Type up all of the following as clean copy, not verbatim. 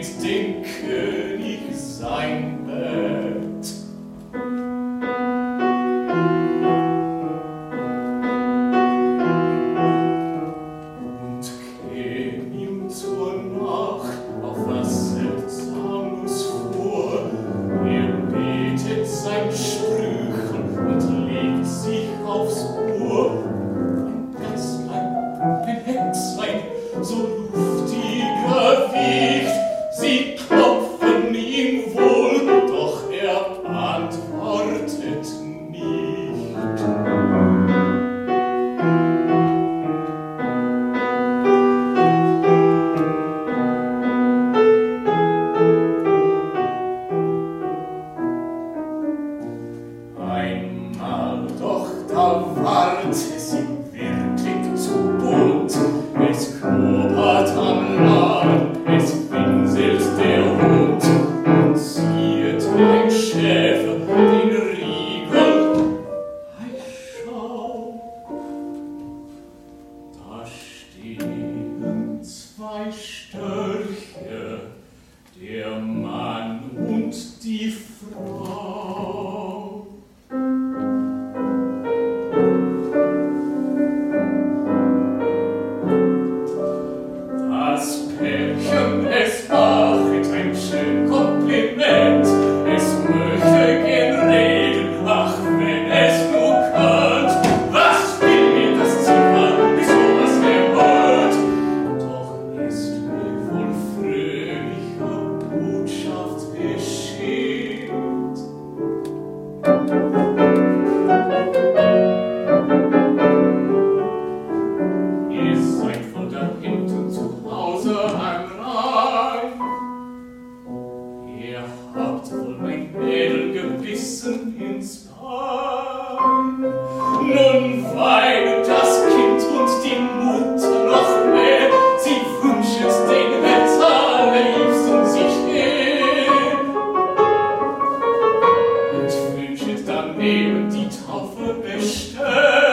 mit dem König sein Bett. Und käm ihm zur Nacht auf was Seltsames vor. Betet sein Sprüchen und legt sich aufs Ohr. Ein Geistlein, ein Hexlein, so luftiger Wicht, sie klopfen ihm wohl, doch er antwortet nicht. Einmal doch, da ward es ihm wirklich zu bunt. Es knobert am Laden, es winselt der Hund und ziehet ein Schäfer den Riegel. Ei, schau, da stehen zwei Störche, der Mann und die Frau. Das Pärchen, es machet ein schön Kompliment, es möchte gern reden, ach, wenn es nur könnt. Was will mir das Zimmer, wie sowas gehört? Doch ist mir wohl fröhlicher Botschaft beschert. Ihr seid von da hinten zu Hause am Rhein. Ihr habt wohl mein Mädel gebissen ins Bein. Nun weinet das Kind und die Mutter noch mehr. Sie wünschet den Retter allerliebsten sich hin und wünschet daneben die Taufe bestellt.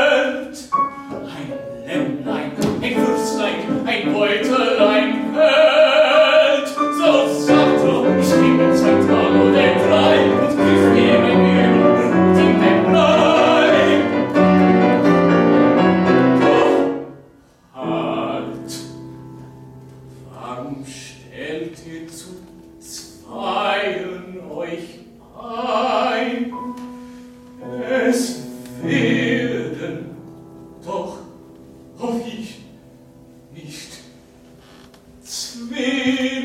Ein Lämmlein, ein Würstlein, ein Beutelein hält. So sagt ich nehme 2 Tage oder 3 und griff mir mein Übel in den Leib. Doch halt, warum stellt ihr zu zweien euch ein? Es werden doch hoff ich nicht 2